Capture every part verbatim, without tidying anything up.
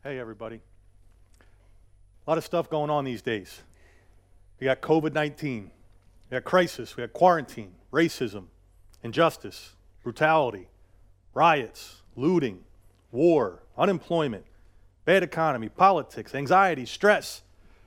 Hey, everybody. A lot of stuff going on these days. We got COVID nineteen. We got crisis. We got quarantine, racism, injustice, brutality, riots, looting, war, unemployment, bad economy, politics, anxiety, stress.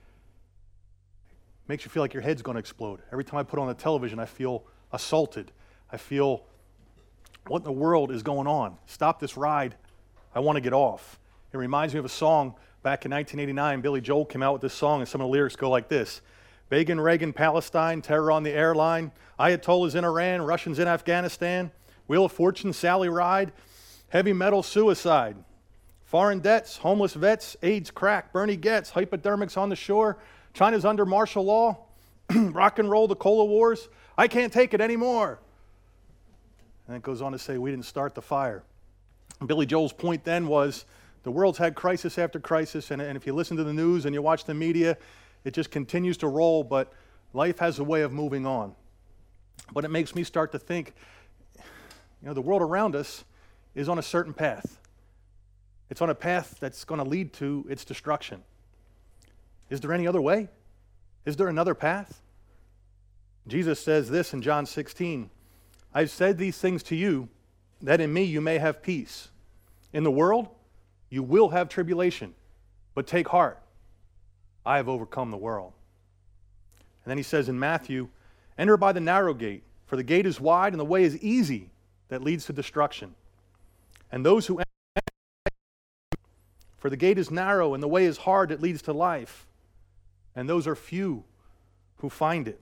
Makes you feel like your head's going to explode. Every time I put on the television, I feel assaulted. I feel, what in the world is going on? Stop this ride. I want to get off. It reminds me of a song back in nineteen eighty-nine. Billy Joel came out with this song, and some of the lyrics go like this. Begin, Reagan, Palestine, terror on the airline. Ayatollahs in Iran, Russians in Afghanistan. Wheel of Fortune, Sally Ride. Heavy metal suicide. Foreign debts, homeless vets, AIDS, crack, Bernie Getz, hypodermics on the shore. China's under martial law. Rock and roll, the Cola Wars. I can't take it anymore. And it goes on to say, we didn't start the fire. And Billy Joel's point then was, the world's had crisis after crisis, and, and if you listen to the news and you watch the media, it just continues to roll, but life has a way of moving on. But it makes me start to think, you know, the world around us is on a certain path. It's on a path that's going to lead to its destruction. Is there any other way? Is there another path? Jesus says this in John sixteen, I've said these things to you, that in me you may have peace. In the world, you will have tribulation, but take heart. I have overcome the world. And then he says in Matthew, enter by the narrow gate, for the gate is wide and the way is easy that leads to destruction. And those who enter, for the gate is narrow and the way is hard that leads to life. And those are few who find it.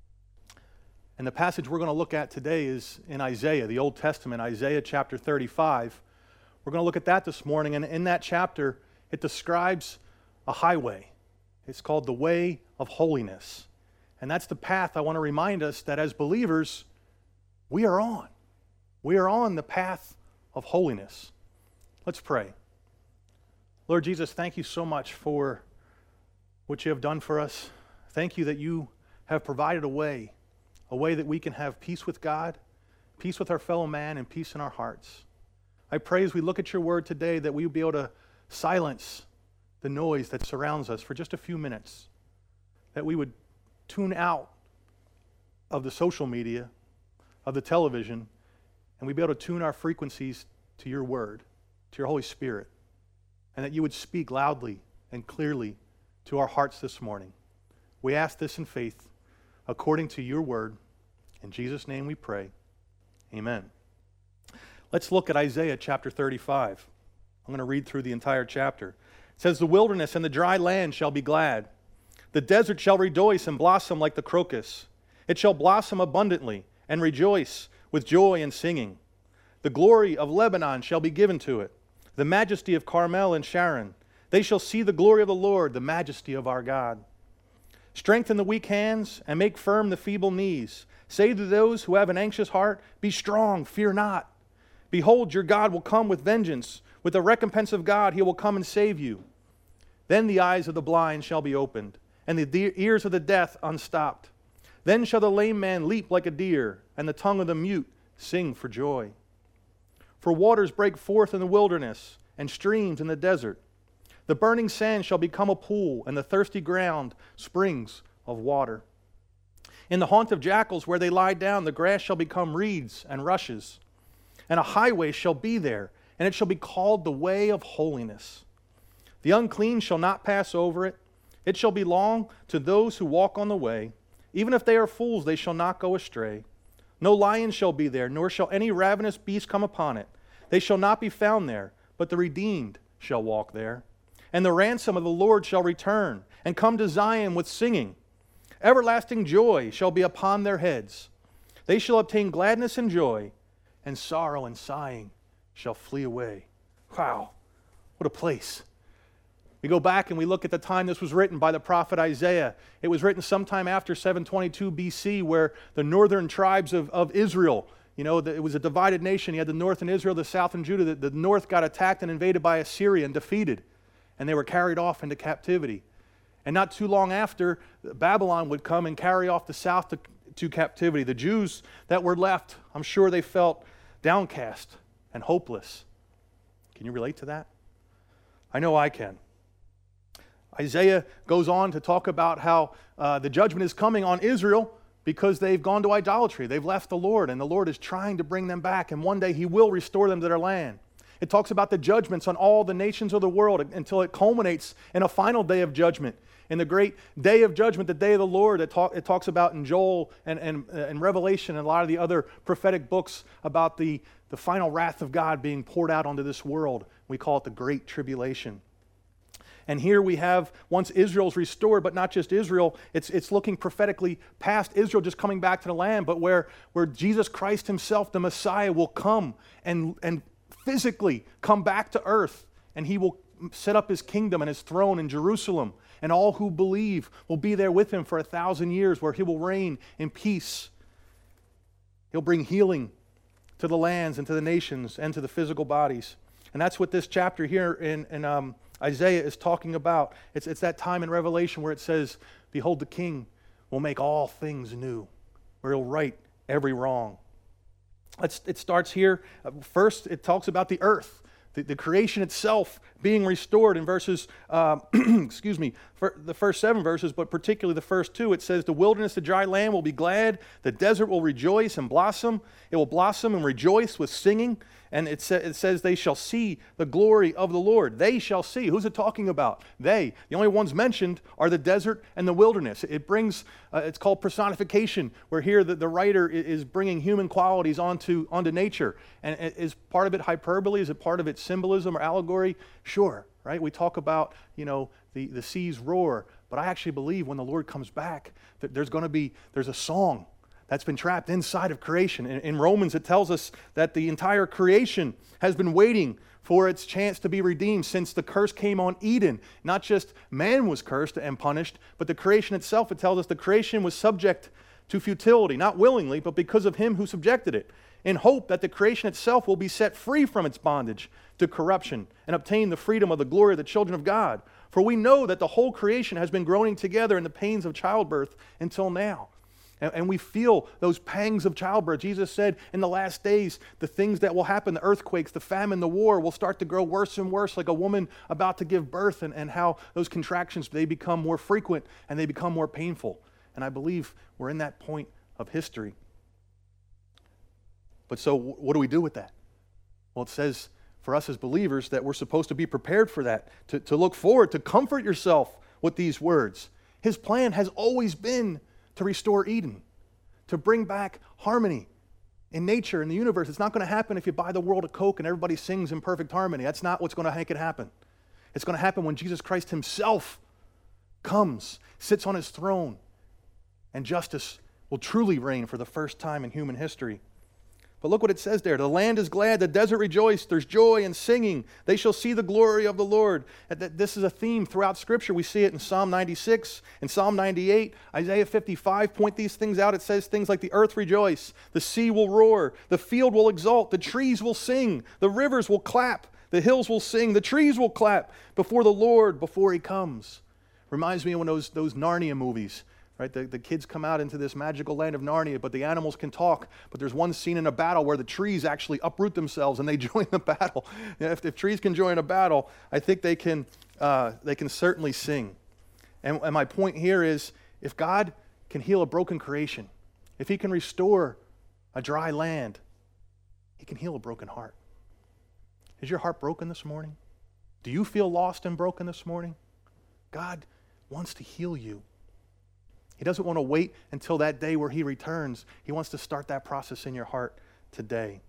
And the passage we're going to look at today is in Isaiah, the Old Testament, Isaiah chapter thirty-five. We're going to look at that this morning, and in that chapter, it describes a highway. It's called the way of holiness. And that's the path I want to remind us that as believers, we are on. We are on the path of holiness. Let's pray. Lord Jesus, thank you so much for what you have done for us. Thank you that you have provided a way, a way that we can have peace with God, peace with our fellow man, and peace in our hearts. I pray as we look at your word today that we will be able to silence the noise that surrounds us for just a few minutes, that we would tune out of the social media, of the television, and we'd be able to tune our frequencies to your word, to your Holy Spirit, and that you would speak loudly and clearly to our hearts this morning. We ask this in faith, according to your word. In Jesus' name we pray. Amen. Let's look at Isaiah chapter thirty-five. I'm going to read through the entire chapter. It says, the wilderness and the dry land shall be glad. The desert shall rejoice and blossom like the crocus. It shall blossom abundantly and rejoice with joy and singing. The glory of Lebanon shall be given to it, the majesty of Carmel and Sharon. They shall see the glory of the Lord, the majesty of our God. Strengthen the weak hands and make firm the feeble knees. Say to those who have an anxious heart, be strong, fear not. Behold, your God will come with vengeance. With the recompense of God, he will come and save you. Then the eyes of the blind shall be opened, and the de- ears of the deaf unstopped. Then shall the lame man leap like a deer, and the tongue of the mute sing for joy. For waters break forth in the wilderness, and streams in the desert. The burning sand shall become a pool, and the thirsty ground springs of water. In the haunt of jackals where they lie down, the grass shall become reeds and rushes. And a highway shall be there, and it shall be called the way of holiness. The unclean shall not pass over it. It shall belong to those who walk on the way. Even if they are fools, they shall not go astray. No lion shall be there, nor shall any ravenous beast come upon it. They shall not be found there, but the redeemed shall walk there. And the ransom of the Lord shall return, and come to Zion with singing. Everlasting joy shall be upon their heads. They shall obtain gladness and joy, and sorrow and sighing shall flee away. Wow, what a place. We go back and we look at the time this was written by the prophet Isaiah. It was written sometime after seven twenty-two B C, where the northern tribes of, of Israel, you know, it was a divided nation. You had the north in Israel, the south in Judah. The, the north got attacked and invaded by Assyria and defeated, and they were carried off into captivity. And not too long after, Babylon would come and carry off the south to, to captivity. The Jews that were left, I'm sure they felt downcast and hopeless. Can you relate to that? I know I can. Isaiah goes on to talk about how uh, the judgment is coming on Israel because they've gone to idolatry. They've left the Lord, and the Lord is trying to bring them back, and one day He will restore them to their land. It talks about the judgments on all the nations of the world until it culminates in a final day of judgment. In the great day of judgment, the day of the Lord, it, talk, it talks about in Joel and, and, and Revelation and a lot of the other prophetic books about the, the final wrath of God being poured out onto this world. We call it the Great Tribulation. And here we have, once Israel's restored, but not just Israel, it's, it's looking prophetically past Israel just coming back to the land, but where, where Jesus Christ Himself, the Messiah, will come and, and physically come back to earth, and He will set up His kingdom and His throne in Jerusalem, and all who believe will be there with Him for a thousand years, where He will reign in peace. He'll bring healing to the lands and to the nations and to the physical bodies. And that's what this chapter here in, in um, Isaiah is talking about. It's, it's that time in Revelation where it says, behold, the King will make all things new, where He'll right every wrong. It's, it starts here. First, it talks about the earth, the, the creation itself being restored in verses, uh, excuse me, the first seven verses, but particularly the first two. It says, the wilderness, the dry land will be glad. The desert will rejoice and blossom. It will blossom and rejoice with singing. And it, sa- it says they shall see the glory of the Lord. They shall see. Who's it talking about? They. The only ones mentioned are the desert and the wilderness. It brings, uh, it's called personification, where here the, the writer is bringing human qualities onto, onto nature. And is part of it hyperbole? Is it part of it symbolism or allegory? Sure, right? We talk about, you know, the, the seas roar. But I actually believe when the Lord comes back, that there's going to be, there's a song that's been trapped inside of creation. In, in Romans, it tells us that the entire creation has been waiting for its chance to be redeemed since the curse came on Eden. Not just man was cursed and punished, but the creation itself, it tells us the creation was subject to futility, not willingly, but because of Him who subjected it, in hope that the creation itself will be set free from its bondage to corruption and obtain the freedom of the glory of the children of God. For we know that the whole creation has been groaning together in the pains of childbirth until now. And we feel those pangs of childbirth. Jesus said in the last days, the things that will happen, the earthquakes, the famine, the war, will start to grow worse and worse, like a woman about to give birth, and, and how those contractions, they become more frequent and they become more painful. And I believe we're in that point of history. But so what do we do with that? Well, it says for us as believers that we're supposed to be prepared for that, to, to look forward, to comfort yourself with these words. His plan has always been to restore Eden, to bring back harmony in nature, in the universe. It's not going to happen if you buy the world a Coke and everybody sings in perfect harmony. That's not what's going to make it happen. It's going to happen when Jesus Christ Himself comes, sits on His throne, and justice will truly reign for the first time in human history. But look what it says there. The land is glad, the desert rejoiced, there's joy and singing. They shall see the glory of the Lord. This is a theme throughout Scripture. We see it in Psalm ninety-six, in Psalm ninety-eight, Isaiah fifty-five point these things out. It says things like the earth rejoice, the sea will roar, the field will exult, the trees will sing, the rivers will clap, the hills will sing, the trees will clap before the Lord, before He comes. Reminds me of one of those, those Narnia movies. Right? The, the kids come out into this magical land of Narnia, but the animals can talk. But there's one scene in a battle where the trees actually uproot themselves and they join the battle. If, if trees can join a battle, I think they can, uh, they can certainly sing. And, and my point here is, if God can heal a broken creation, if He can restore a dry land, He can heal a broken heart. Is your heart broken this morning? Do you feel lost and broken this morning? God wants to heal you. He doesn't want to wait until that day where He returns. He wants to start that process in your heart today.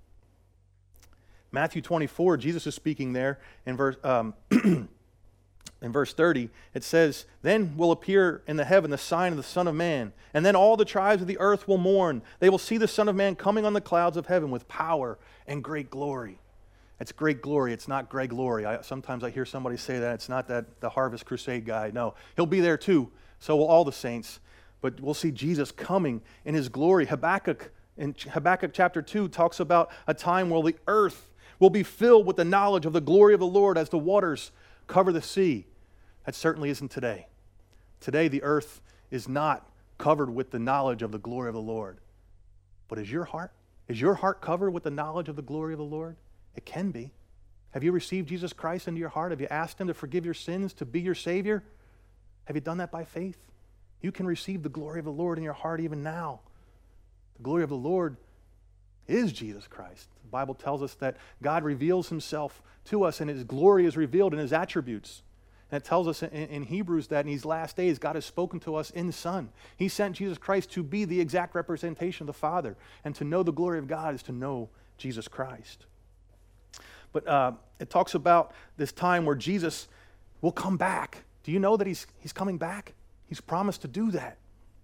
Matthew twenty-four, Jesus is speaking there in verse, um, in verse thirty. It says, then will appear in the heaven the sign of the Son of Man, and then all the tribes of the earth will mourn. They will see the Son of Man coming on the clouds of heaven with power and great glory. It's great glory. It's not Greg Laurie. I, sometimes I hear somebody say that. It's not that the Harvest Crusade guy. No, He'll be there too. So will all the saints. But we'll see Jesus coming in His glory. Habakkuk, in Habakkuk chapter two, talks about a time where the earth will be filled with the knowledge of the glory of the Lord as the waters cover the sea. That certainly isn't today. Today, the earth is not covered with the knowledge of the glory of the Lord. But is your heart? Is your heart covered with the knowledge of the glory of the Lord? It can be. Have you received Jesus Christ into your heart? Have you asked him to forgive your sins, to be your Savior? Have you done that by faith? You can receive the glory of the Lord in your heart even now. The glory of the Lord is Jesus Christ. The Bible tells us that God reveals himself to us and his glory is revealed in his attributes. And it tells us in, in Hebrews that in these last days, God has spoken to us in the Son. He sent Jesus Christ to be the exact representation of the Father. And to know the glory of God is to know Jesus Christ. But uh, it talks about this time where Jesus will come back. Do you know that he's, he's coming back? He's promised to do that.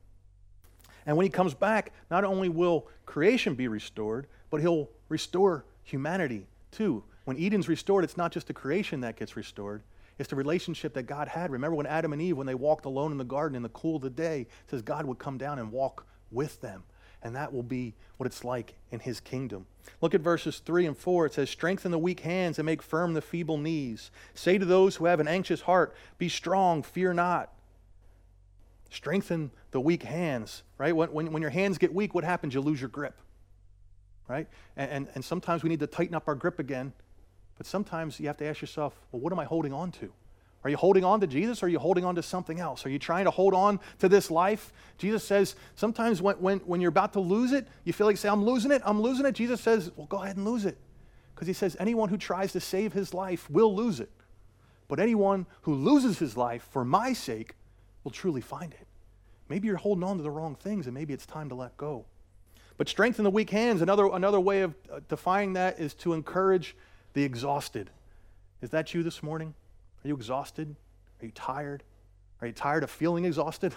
And when he comes back, not only will creation be restored, but he'll restore humanity too. When Eden's restored, it's not just the creation that gets restored. It's the relationship that God had. Remember when Adam and Eve, when they walked alone in the garden in the cool of the day, it says God would come down and walk with them. And that will be what it's like in his kingdom. Look at verses three and four. It says, strengthen the weak hands and make firm the feeble knees. Say to those who have an anxious heart, be strong, fear not. Strengthen the weak hands, right? When, when, when your hands get weak, what happens? You lose your grip, right? And, and, and sometimes we need to tighten up our grip again. But sometimes you have to ask yourself, well, what am I holding on to? Are you holding on to Jesus or are you holding on to something else? Are you trying to hold on to this life? Jesus says sometimes when, when, when you're about to lose it, you feel like, say, I'm losing it, I'm losing it. Jesus says, well, go ahead and lose it. Because he says anyone who tries to save his life will lose it. But anyone who loses his life for my sake will truly find it. Maybe you're holding on to the wrong things and maybe it's time to let go. But strengthen the weak hands. Another, another way of uh, defining that is to encourage the exhausted. Is that you this morning? Are you exhausted? Are you tired? Are you tired of feeling exhausted?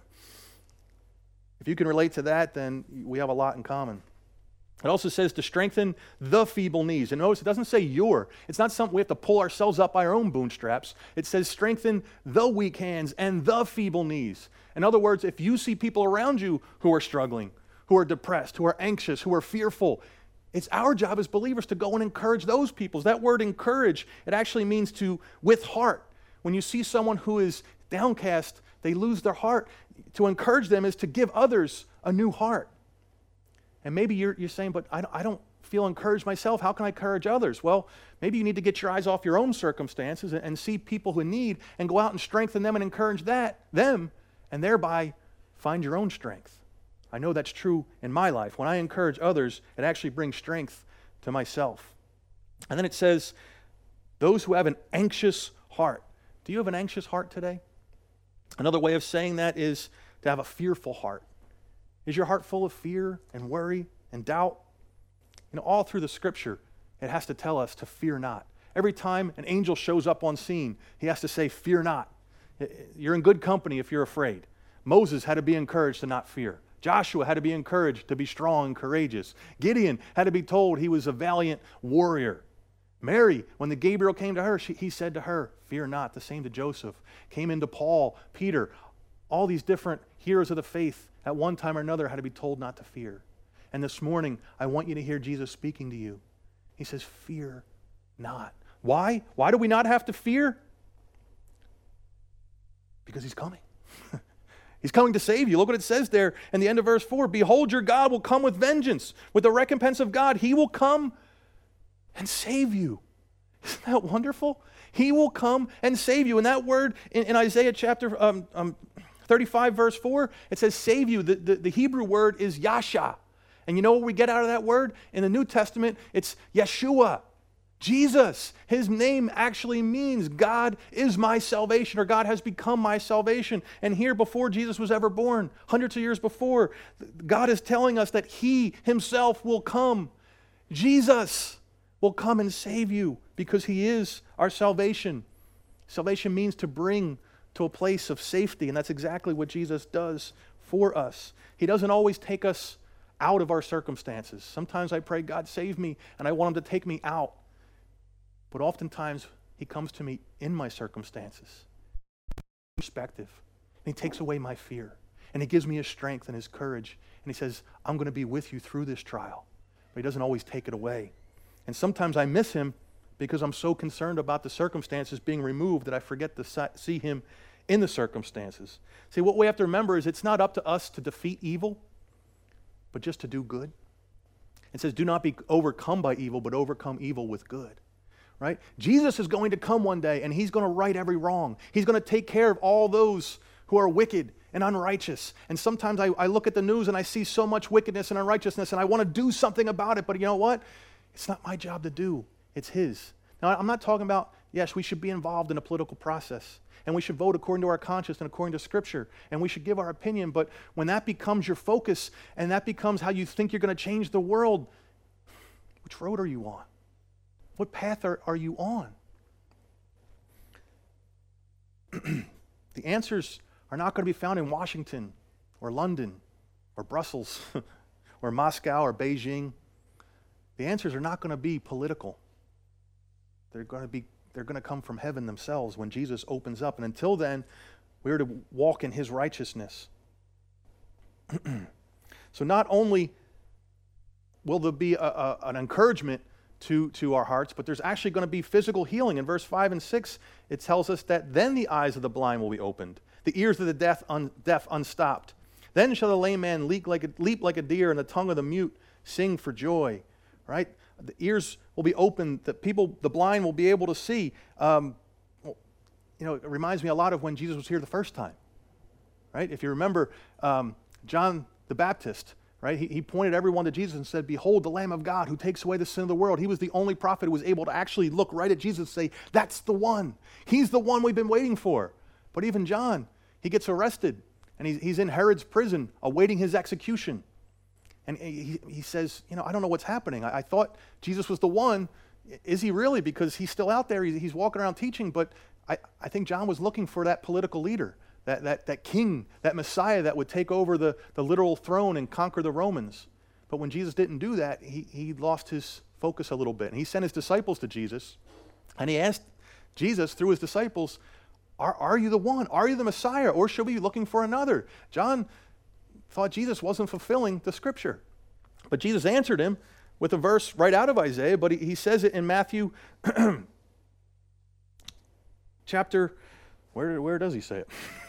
If you can relate to that, then we have a lot in common. It also says to strengthen the feeble knees. And notice it doesn't say your. It's not something we have to pull ourselves up by our own bootstraps. It says strengthen the weak hands and the feeble knees. In other words, if you see people around you who are struggling, who are depressed, who are anxious, who are fearful, it's our job as believers to go and encourage those people. That word encourage, it actually means to with heart. When you see someone who is downcast, they lose their heart. To encourage them is to give others a new heart. And maybe you're, you're saying, but I don't, I don't feel encouraged myself. How can I encourage others? Well, maybe you need to get your eyes off your own circumstances and, and see people who need and go out and strengthen them and encourage that them, and thereby find your own strength. I know that's true in my life. When I encourage others, it actually brings strength to myself. And then it says, those who have an anxious heart. Do you have an anxious heart today? Another way of saying that is to have a fearful heart. Is your heart full of fear and worry and doubt? You know, all through the scripture, it has to tell us to fear not. Every time an angel shows up on scene, he has to say, fear not. You're in good company if you're afraid. Moses had to be encouraged to not fear. Joshua had to be encouraged to be strong and courageous. Gideon had to be told he was a valiant warrior. Mary, when the Gabriel came to her, she, he said to her, fear not. The same to Joseph. Came into Paul, Peter. All these different heroes of the faith at one time or another had to be told not to fear. And this morning, I want you to hear Jesus speaking to you. He says, fear not. Why? Why do we not have to fear? Because he's coming. He's coming to save you. Look what it says there in the end of verse four. Behold, your God will come with vengeance. With the recompense of God, he will come and save you. Isn't that wonderful? He will come and save you. And that word in, in Isaiah chapter um, um, thirty-five, verse four, it says save you. The, the, the Hebrew word is Yasha. And you know what we get out of that word? In the New Testament, it's Yeshua. Jesus, his name actually means God is my salvation, or God has become my salvation. And here, before Jesus was ever born, hundreds of years before, God is telling us that he himself will come. Jesus will come and save you because he is our salvation. Salvation means to bring to a place of safety, and that's exactly what Jesus does for us. He doesn't always take us out of our circumstances. Sometimes I pray, God, save me, and I want him to take me out. But oftentimes, he comes to me in my circumstances. Perspective. And he takes away my fear. And he gives me his strength and his courage. And he says, I'm going to be with you through this trial. But he doesn't always take it away. And sometimes I miss him because I'm so concerned about the circumstances being removed that I forget to see him in the circumstances. See, what we have to remember is it's not up to us to defeat evil, but just to do good. It says, do not be overcome by evil, but overcome evil with good. right? Jesus is going to come one day, and he's going to right every wrong. He's going to take care of all those who are wicked and unrighteous. And sometimes I, I look at the news and I see so much wickedness and unrighteousness, and I want to do something about it, but you know what? It's not my job to do. It's his. Now, I'm not talking about, yes, we should be involved in a political process, and we should vote according to our conscience and according to Scripture, and we should give our opinion, but when that becomes your focus and that becomes how you think you're going to change the world, which road are you on? What path are, are you on? The answers are not going to be found in Washington or London or Brussels or Moscow or Beijing. The answers are not going to be political. They're going to be they're going to come from heaven themselves when Jesus opens up. And until then, we are to walk in his righteousness. So not only will there be a, a, an encouragement to, to our hearts, but there's actually going to be physical healing. In verse five and six, it tells us that then the eyes of the blind will be opened, the ears of the deaf, un, deaf unstopped. Then shall the lame man leap like, a, leap like a deer, and the tongue of the mute sing for joy. Right? The ears will be opened, the people, the blind will be able to see. Um, well, you know, it reminds me a lot of when Jesus was here the first time. Right? If you remember um, John the Baptist, right? He, he pointed everyone to Jesus and said, "Behold the Lamb of God who takes away the sin of the world." He was the only prophet who was able to actually look right at Jesus and say, "That's the one. He's the one we've been waiting for." But even John, he gets arrested, and he's, he's in Herod's prison awaiting his execution. And he, he says, you know, I don't know what's happening. I, I thought Jesus was the one. Is he really? Because he's still out there. He's, he's walking around teaching. But I, I think John was looking for that political leader, that, that, that king, that Messiah that would take over the, the literal throne and conquer the Romans. But when Jesus didn't do that, he, he lost his focus a little bit. And he sent his disciples to Jesus. And he asked Jesus through his disciples, are, are you the one? Are you the Messiah? Or should we be looking for another? John thought Jesus wasn't fulfilling the Scripture. But Jesus answered him with a verse right out of Isaiah, but he, he says it in Matthew chapter, where, where does he say it?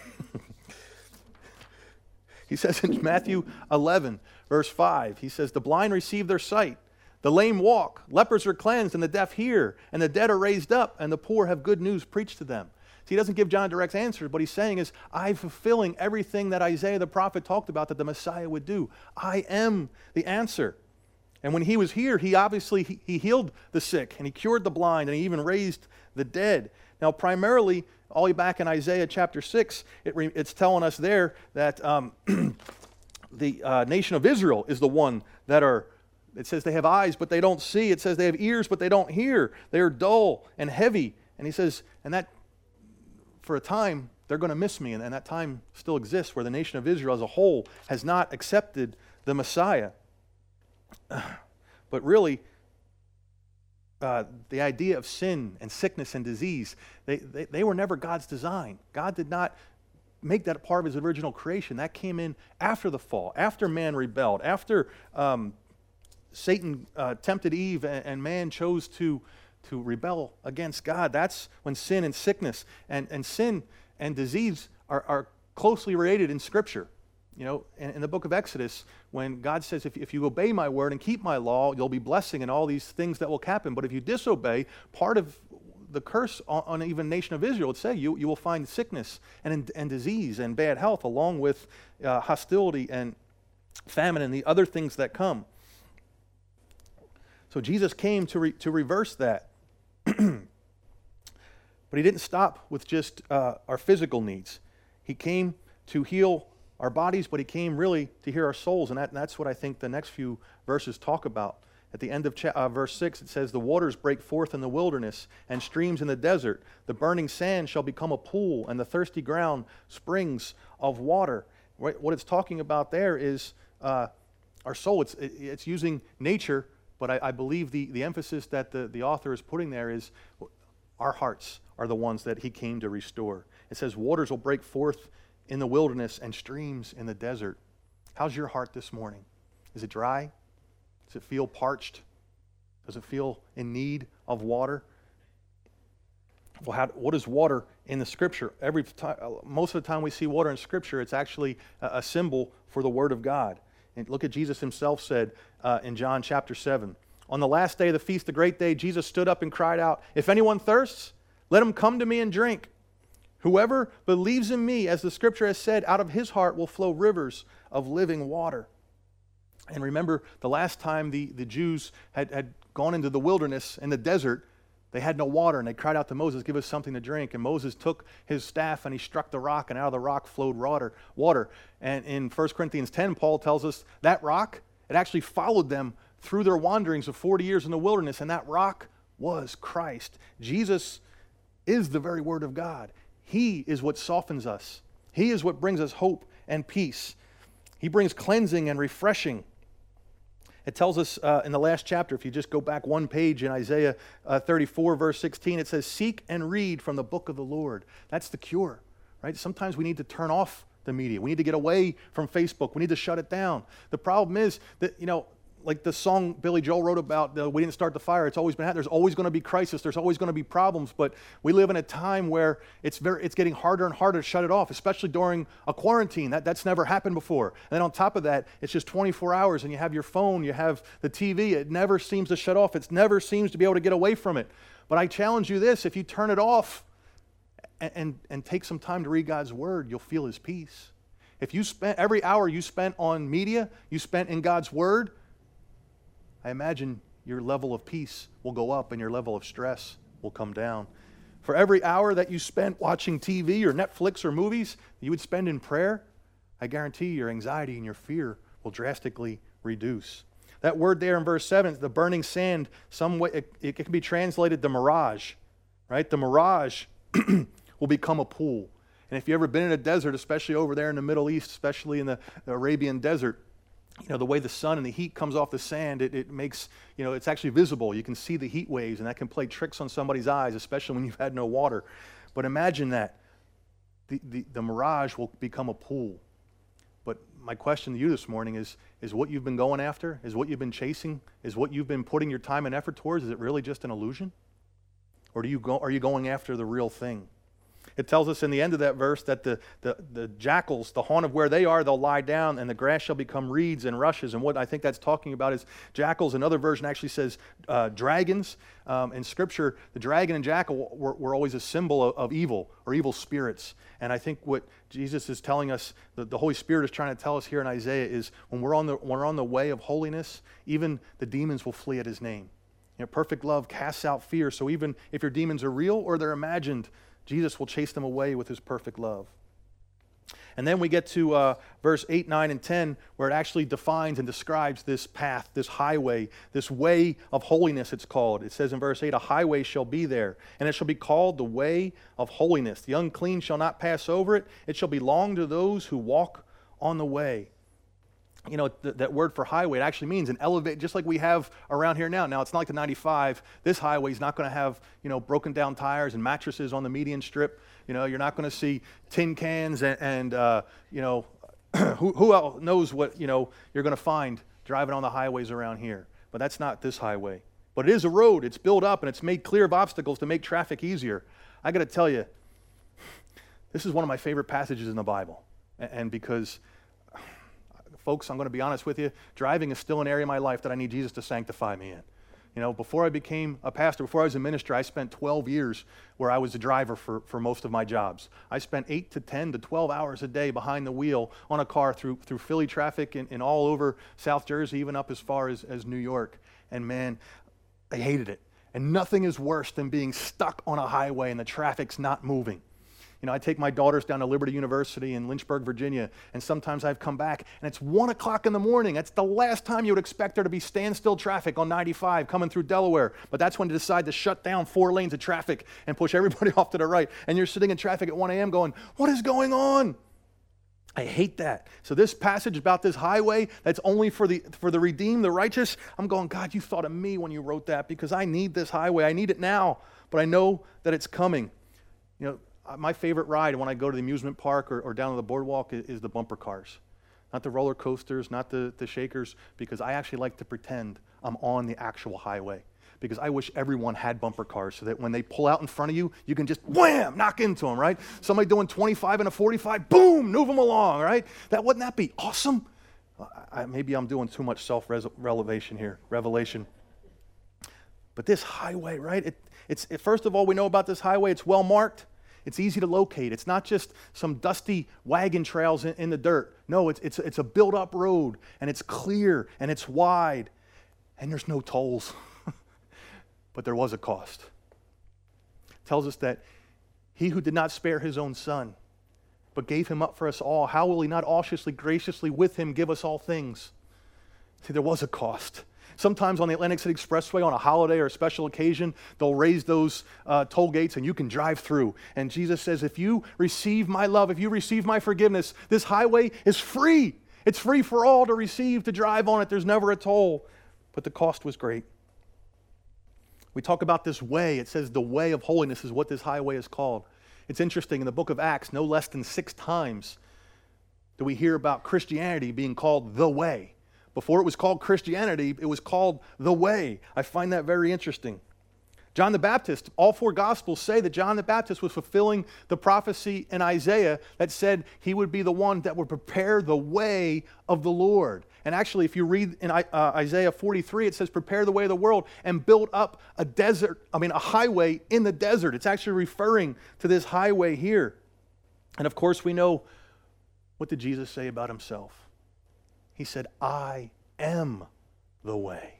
He says in Matthew eleven, verse five, he says, "The blind receive their sight, the lame walk, lepers are cleansed, and the deaf hear, and the dead are raised up, and the poor have good news preached to them." See, he doesn't give John a direct answer. What he's saying is, I'm fulfilling everything that Isaiah the prophet talked about that the Messiah would do. I am the answer. And when he was here, he obviously he, he healed the sick, and he cured the blind, and he even raised the dead. Now, primarily, all the way back in Isaiah chapter six, it re, it's telling us there that um, the uh, nation of Israel is the one that are, it says they have eyes, but they don't see. It says they have ears, but they don't hear. They are dull and heavy. And he says, and that for a time, they're going to miss me, and, and that time still exists where the nation of Israel as a whole has not accepted the Messiah. But really, uh, the idea of sin and sickness and disease, they, they, they were never God's design. God did not make that a part of his original creation. That came in after the fall, after man rebelled, after um, Satan uh, tempted Eve and, and man chose to to rebel against God. That's when sin and sickness and, and sin and disease are, are closely related in Scripture. You know, in, in the book of Exodus, when God says, if, if you obey my word and keep my law, you'll be blessing and all these things that will happen. But if you disobey, part of the curse on, on even nation of Israel would say you, you will find sickness and, and disease and bad health along with uh, hostility and famine and the other things that come. So Jesus came to, re, to reverse that. But he didn't stop with just uh, our physical needs. He came to heal our bodies, but he came really to heal our souls. And, that, and that's what I think the next few verses talk about. At the end of cha- uh, verse six, it says, "The waters break forth in the wilderness and streams in the desert. The burning sand shall become a pool, and the thirsty ground springs of water." Right? What it's talking about there is uh, our soul. It's, it, it's using nature. But I, I believe the, the emphasis that the, the author is putting there is our hearts are the ones that he came to restore. It says waters will break forth in the wilderness and streams in the desert. How's your heart this morning? Is it dry? Does it feel parched? Does it feel in need of water? Well, how, what is water in the Scripture? Every time, most of the time we see water in Scripture, it's actually a, a symbol for the Word of God. And look at Jesus himself said uh, in John chapter seven, On the last day of the feast, the great day, Jesus stood up and cried out, "If anyone thirsts, let him come to me and drink. Whoever believes in me, as the scripture has said, out of his heart will flow rivers of living water." And remember, the last time the, the Jews had, had gone into the wilderness, in the desert, they had no water, and they cried out to Moses, "Give us something to drink." And Moses took his staff and he struck the rock, and out of the rock flowed water. water. And in First Corinthians ten, Paul tells us that rock, it actually followed them through their wanderings of forty years in the wilderness, and that rock was Christ. Jesus is the very Word of God. He is what softens us. He is what brings us hope and peace. He brings cleansing and refreshing. It tells us uh, in the last chapter, if you just go back one page in Isaiah uh, thirty-four, verse sixteen, it says, "Seek and read from the book of the Lord." That's the cure, right? Sometimes we need to turn off the media. We need to get away from Facebook. We need to shut it down. The problem is that, you know, like the song Billy Joel wrote about, uh, "We didn't start the fire." It's always been happening. There's always going to be crisis. There's always going to be problems. But we live in a time where it's very, it's getting harder and harder to shut it off, especially during a quarantine. That, that's never happened before. And then on top of that, it's just twenty-four hours, and you have your phone, you have the T V. It never seems to shut off. It never seems to be able to get away from it. But I challenge you this: if you turn it off and, and, and take some time to read God's Word, you'll feel His peace. If you spent every hour you spent on media, you spent in God's Word, I imagine your level of peace will go up and your level of stress will come down. For every hour that you spent watching T V or Netflix or movies that you would spend in prayer, I guarantee your anxiety and your fear will drastically reduce. That word there in verse seven, the burning sand, some way, it, it can be translated the mirage, right? The mirage will become a pool. And if you've ever been in a desert, especially over there in the Middle East, especially in the, the Arabian desert, you know, the way the sun and the heat comes off the sand, it, it makes, you know, it's actually visible. You can see the heat waves, and that can play tricks on somebody's eyes, especially when you've had no water. But imagine that. The, the, the mirage will become a pool. But my question to you this morning is, is what you've been going after, is what you've been chasing, is what you've been putting your time and effort towards, is it really just an illusion? Or do you go, are you going after the real thing? It tells us in the end of that verse that the, the, the jackals, the haunt of where they are, they'll lie down, and the grass shall become reeds and rushes. And what I think that's talking about is jackals. Another version actually says uh, dragons. Um, in Scripture, the dragon and jackal were, were always a symbol of, of evil or evil spirits. And I think what Jesus is telling us, the, the Holy Spirit is trying to tell us here in Isaiah, is when we're on the, when we're on the way of holiness, even the demons will flee at His name. You know, perfect love casts out fear. So even if your demons are real or they're imagined, Jesus will chase them away with His perfect love. And then we get to uh, verse eight, nine, and ten, where it actually defines and describes this path, this highway, this way of holiness, it's called. It says in verse eight, "A highway shall be there, and it shall be called the way of holiness. The unclean shall not pass over it. It shall belong to those who walk on the way." You know, th- that word for highway, it actually means an elevate, just like we have around here now. Now, it's not like the ninety-five. This highway is not going to have, you know, broken down tires and mattresses on the median strip. You know, you're not going to see tin cans and, and uh, you know, who, who else knows what, you know, you're going to find driving on the highways around here. But that's not this highway. But it is a road. It's built up, and it's made clear of obstacles to make traffic easier. I got to tell you, this is one of my favorite passages in the Bible. And, and because... Folks, I'm going to be honest with you, driving is still an area of my life that I need Jesus to sanctify me in. You know, before I became a pastor, before I was in ministry, I spent twelve years where I was a driver for, for most of my jobs. I spent eight to ten to twelve hours a day behind the wheel on a car through through Philly traffic and, and all over South Jersey, even up as far as, as New York. And man, I hated it. And nothing is worse than being stuck on a highway and the traffic's not moving. You know, I take my daughters down to Liberty University in Lynchburg, Virginia, and sometimes I've come back, and it's one o'clock in the morning. That's the last time you would expect there to be standstill traffic on ninety-five coming through Delaware. But that's when they decide to shut down four lanes of traffic and push everybody off to the right. And you're sitting in traffic at one a.m. going, what is going on? I hate that. So this passage about this highway that's only for the for the redeemed, the righteous, I'm going, God, you thought of me when you wrote that, because I need this highway. I need it now, but I know that it's coming. You know, my favorite ride when I go to the amusement park or, or down to the boardwalk is, is the bumper cars. Not the roller coasters, not the, the shakers, because I actually like to pretend I'm on the actual highway. Because I wish everyone had bumper cars so that when they pull out in front of you, you can just wham, knock into them, right? Somebody doing twenty-five and a forty-five, boom, move them along, right? That wouldn't that be awesome? I, maybe I'm doing too much self-revelation here, revelation. But this highway, right? It, it's it, first of all, we know about this highway. It's well marked. It's easy to locate. It's not just some dusty wagon trails in, in the dirt. No, it's, it's, it's a built-up road, and it's clear, and it's wide, and there's no tolls. But there was a cost. It tells us that he who did not spare his own son, but gave him up for us all, how will he not graciously, graciously with him give us all things? See, there was a cost. Sometimes on the Atlantic City Expressway on a holiday or a special occasion, they'll raise those uh, toll gates and you can drive through. And Jesus says, if you receive my love, if you receive my forgiveness, this highway is free. It's free for all to receive, to drive on it. There's never a toll. But the cost was great. We talk about this way. It says the way of holiness is what this highway is called. It's interesting, in the book of Acts, no less than six times do we hear about Christianity being called the way. Before it was called Christianity, it was called the way. I find that very interesting. John the Baptist, all four Gospels say that John the Baptist was fulfilling the prophecy in Isaiah that said he would be the one that would prepare the way of the Lord. And actually, if you read in uh, Isaiah forty-three, it says, prepare the way of the world and build up a desert, I mean, a highway in the desert. It's actually referring to this highway here. And of course, we know, what did Jesus say about himself? He said, I am the way.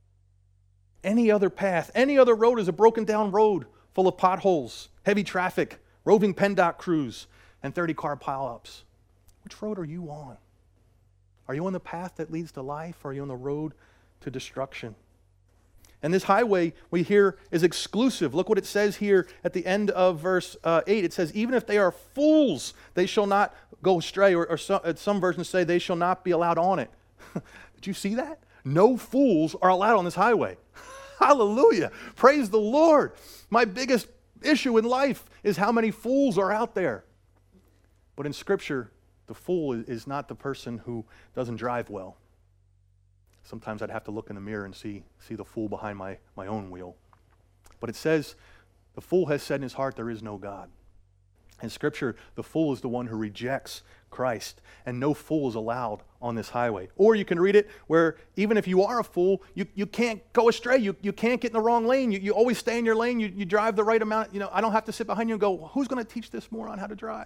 Any other path, any other road is a broken down road full of potholes, heavy traffic, roving PennDOT crews, and thirty car pileups. Which road are you on? Are you on the path that leads to life, or are you on the road to destruction? And this highway we hear is exclusive. Look what it says here at the end of verse uh, eight. It says, even if they are fools, they shall not go astray. Or, or some, some versions say they shall not be allowed on it. Did you see that? No fools are allowed on this highway. Hallelujah. Praise the Lord. My biggest issue in life is how many fools are out there. But in Scripture, the fool is not the person who doesn't drive well. Sometimes I'd have to look in the mirror and see, see the fool behind my, my own wheel. But it says, the fool has said in his heart, there is no God. In Scripture, the fool is the one who rejects Christ, and no fool is allowed on this highway. Or you can read it where even if you are a fool, you, you can't go astray. You, you can't get in the wrong lane. You, you always stay in your lane. You, you drive the right amount. You know, I don't have to sit behind you and go, who's going to teach this moron how to drive?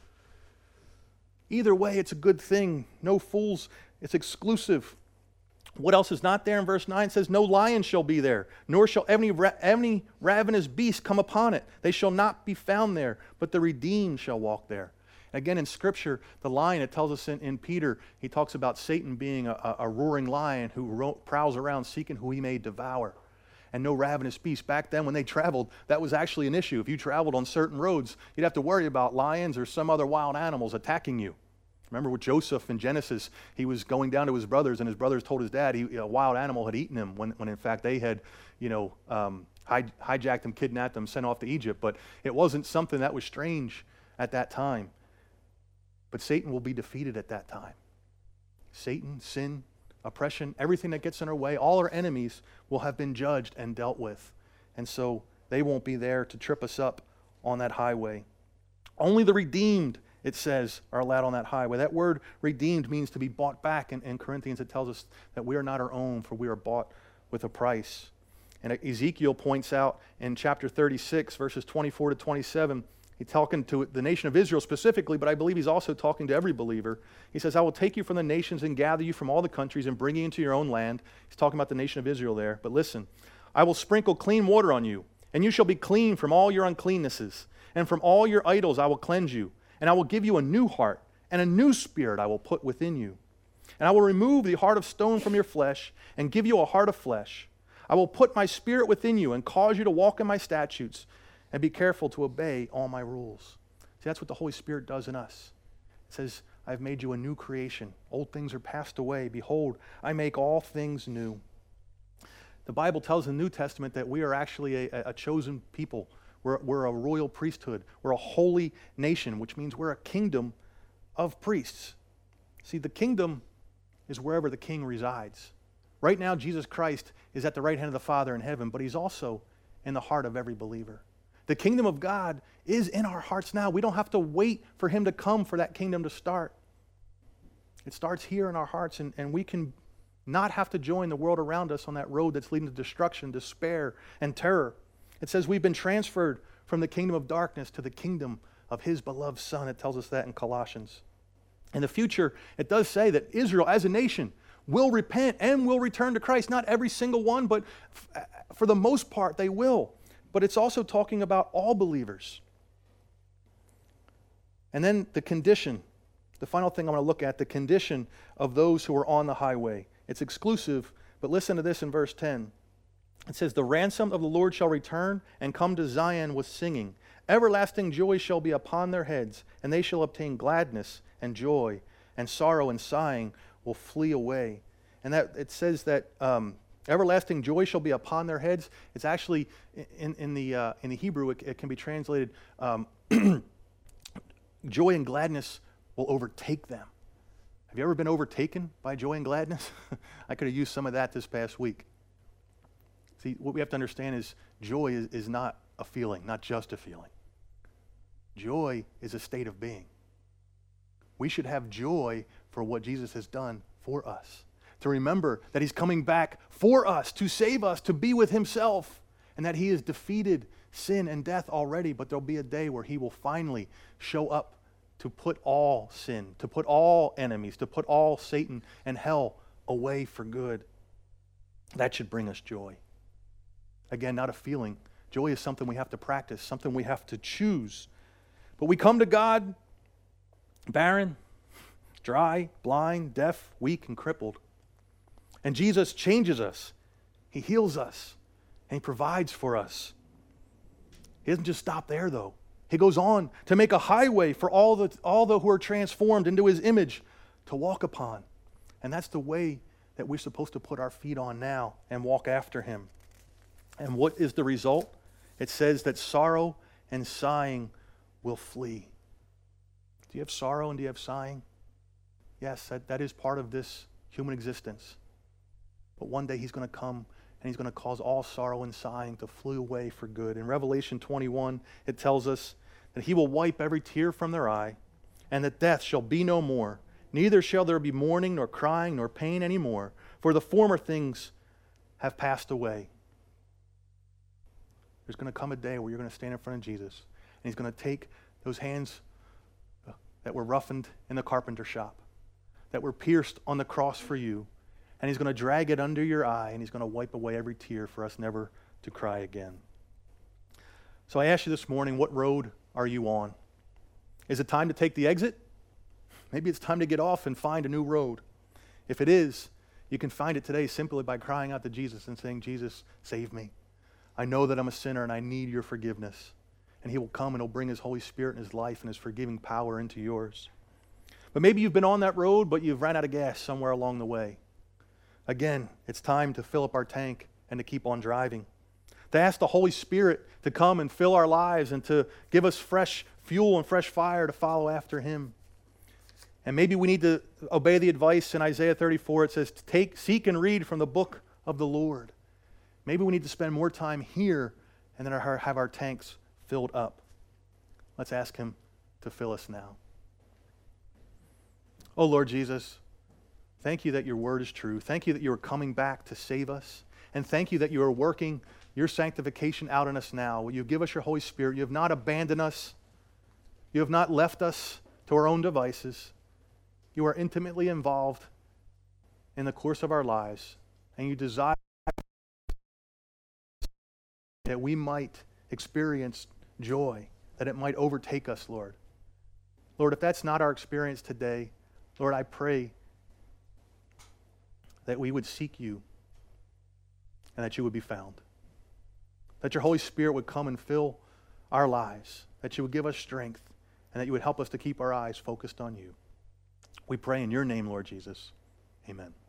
Either way, it's a good thing. No fools. It's exclusive. What else is not there in verse nine? It says, no lion shall be there, nor shall any, ra- any ravenous beast come upon it. They shall not be found there, but the redeemed shall walk there. Again, in Scripture, the lion, it tells us in, in Peter, he talks about Satan being a, a roaring lion who ro- prowls around seeking who he may devour. And no ravenous beast. Back then when they traveled, that was actually an issue. If you traveled on certain roads, you'd have to worry about lions or some other wild animals attacking you. Remember with Joseph in Genesis, he was going down to his brothers, and his brothers told his dad he, a wild animal had eaten him when, when in fact they had, you know, um, hij- hijacked him, kidnapped him, sent off to Egypt. But it wasn't something that was strange at that time. But Satan will be defeated at that time. Satan, sin, oppression, everything that gets in our way, all our enemies will have been judged and dealt with. And so they won't be there to trip us up on that highway. Only the redeemed, it says, are allowed on that highway. That word redeemed means to be bought back. In, in Corinthians, it tells us that we are not our own, for we are bought with a price. And Ezekiel points out in chapter thirty-six, verses twenty-four to twenty-seven, he's talking to the nation of Israel specifically, but I believe he's also talking to every believer. He says, I will take you from the nations and gather you from all the countries and bring you into your own land. He's talking about the nation of Israel there. But listen, I will sprinkle clean water on you, and you shall be clean from all your uncleannesses. And from all your idols I will cleanse you. And I will give you a new heart, and a new spirit I will put within you. And I will remove the heart of stone from your flesh, and give you a heart of flesh. I will put my spirit within you, and cause you to walk in my statutes, and be careful to obey all my rules. See, that's what the Holy Spirit does in us. It says, I have made you a new creation. Old things are passed away. Behold, I make all things new. The Bible tells in the New Testament that we are actually a, a chosen people. We're, we're a royal priesthood. We're a holy nation, which means we're a kingdom of priests. See, the kingdom is wherever the king resides. Right now, Jesus Christ is at the right hand of the Father in heaven, but he's also in the heart of every believer. The kingdom of God is in our hearts now. We don't have to wait for him to come for that kingdom to start. It starts here in our hearts, and, and we can not have to join the world around us on that road that's leading to destruction, despair, and terror. It says we've been transferred from the kingdom of darkness to the kingdom of his beloved Son. It tells us that in Colossians. In the future, it does say that Israel as a nation will repent and will return to Christ. Not every single one, but f- for the most part they will. But it's also talking about all believers. And then the condition, the final thing I want to look at, the condition of those who are on the highway. It's exclusive, but listen to this in verse ten. It says, the ransom of the Lord shall return and come to Zion with singing. Everlasting joy shall be upon their heads, and they shall obtain gladness and joy, and sorrow and sighing will flee away. And that it says that um, everlasting joy shall be upon their heads. It's actually, in, in, the, uh, in the Hebrew, it, it can be translated, um, joy and gladness will overtake them. Have you ever been overtaken by joy and gladness? I could have used some of that this past week. See, what we have to understand is joy is, is not a feeling, not just a feeling. Joy is a state of being. We should have joy for what Jesus has done for us. To remember that he's coming back for us, to save us, to be with himself, and that he has defeated sin and death already, but there'll be a day where he will finally show up to put all sin, to put all enemies, to put all Satan and hell away for good. That should bring us joy. Again, not a feeling. Joy is something we have to practice, something we have to choose. But we come to God barren, dry, blind, deaf, weak, and crippled. And Jesus changes us. He heals us. And he provides for us. He doesn't just stop there, though. He goes on to make a highway for all the, all the who are transformed into his image to walk upon. And that's the way that we're supposed to put our feet on now and walk after him. And what is the result? It says that sorrow and sighing will flee. Do you have sorrow and do you have sighing? Yes, that, that is part of this human existence. But one day he's going to come and he's going to cause all sorrow and sighing to flee away for good. In Revelation twenty-one, it tells us that he will wipe every tear from their eye, and that death shall be no more. Neither shall there be mourning, nor crying, nor pain any more, for the former things have passed away. There's going to come a day where you're going to stand in front of Jesus, and he's going to take those hands that were roughened in the carpenter shop, that were pierced on the cross for you, and he's going to drag it under your eye, and he's going to wipe away every tear for us never to cry again. So I ask you this morning, what road are you on? Is it time to take the exit? Maybe it's time to get off and find a new road. If it is, you can find it today simply by crying out to Jesus and saying, Jesus, save me. I know that I'm a sinner and I need your forgiveness. And he will come and he'll bring his Holy Spirit and his life and his forgiving power into yours. But maybe you've been on that road, but you've ran out of gas somewhere along the way. Again, it's time to fill up our tank and to keep on driving. To ask the Holy Spirit to come and fill our lives and to give us fresh fuel and fresh fire to follow after him. And maybe we need to obey the advice in Isaiah thirty-four. It says, "Take, seek and read from the book of the Lord." Maybe we need to spend more time here and then our, have our tanks filled up. Let's ask him to fill us now. Oh Lord Jesus, thank you that your word is true. Thank you that you are coming back to save us. And thank you that you are working your sanctification out in us now. Will you give us your Holy Spirit? You have not abandoned us. You have not left us to our own devices. You are intimately involved in the course of our lives. And you desire that we might experience joy, that it might overtake us, Lord. Lord, if that's not our experience today, Lord, I pray that we would seek you and that you would be found. That your Holy Spirit would come and fill our lives, that you would give us strength, and that you would help us to keep our eyes focused on you. We pray in your name, Lord Jesus. Amen.